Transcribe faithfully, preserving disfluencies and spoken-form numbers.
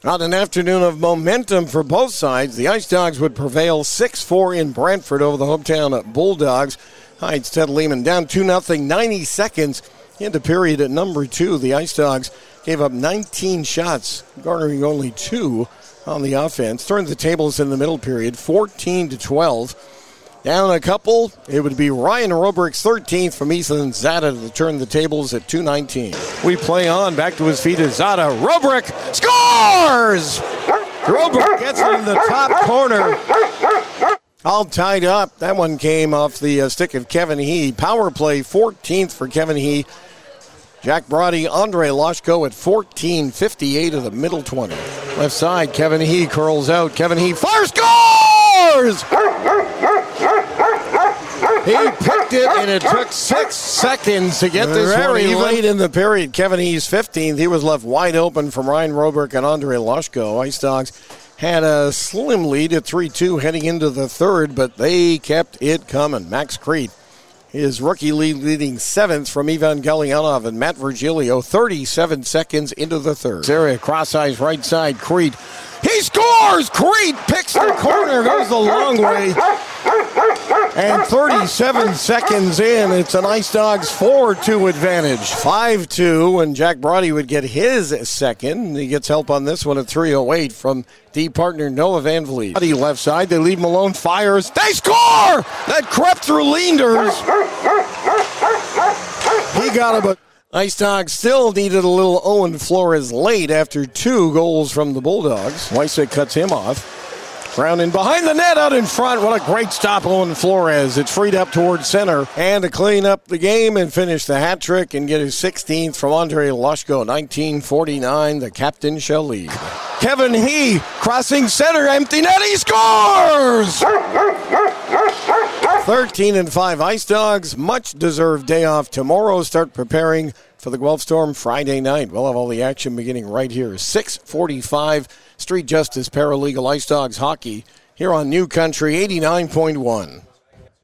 On an afternoon of momentum for both sides, the Ice Dogs would prevail six four in Brantford over the hometown Bulldogs. Heights Ted Lehman down two nothing, ninety seconds into period at number two. The Ice Dogs gave up nineteen shots, garnering only two on the offense. Turned the tables in the middle period, fourteen to twelve. Down a couple, it would be Ryan Robrick's thirteenth from Ethan Zada to turn the tables at two nineteen. We play on, back to his feet is Zada. Robrick scores! Robrick gets it in the top corner. All tied up. That one came off the uh, stick of Kevin He. Power play, fourteenth for Kevin He. Jack Brody, Andre Loshko at fourteen fifty-eight of the middle twenty. Left side, Kevin He curls out. Kevin He fires, scores! He picked it, and it took six seconds to get this Very one even. late in the period. Kevin He's fifteenth. He was left wide open from Ryan Robrick and Andre Loshko. Ice Dogs had a slim lead at three two heading into the third, but they kept it coming. Max Creed, his rookie lead leading seventh from Ivan Galyanov and Matt Virgilio, thirty-seven seconds into the third. Area, cross eyes, right side, Creed. He scores! Creed picks the corner, goes the long way. And thirty-seven seconds in, it's an Ice Dogs four two advantage. five two, and Jack Brody would get his second. He gets help on this one at three oh eight from D partner Noah Van Vliet. Brody left side, they leave him alone, fires. They score! That crept through Leenders. He got him, but Ice Dogs still needed a little Owen Flores late after two goals from the Bulldogs. Wysick cuts him off. Brown in behind the net, out in front. What a great stop, Owen Flores. It's freed up towards center. And to clean up the game and finish the hat trick and get his sixteenth from Andre Loshko. nineteen forty-nine, the captain shall lead. Kevin He, crossing center, empty net, he scores! thirteen and five Ice Dogs, much deserved day off tomorrow. Start preparing for the Guelph Storm Friday night. We'll have all the action beginning right here. six forty-five Street Justice Paralegal Ice Dogs Hockey here on New Country eighty-nine point one.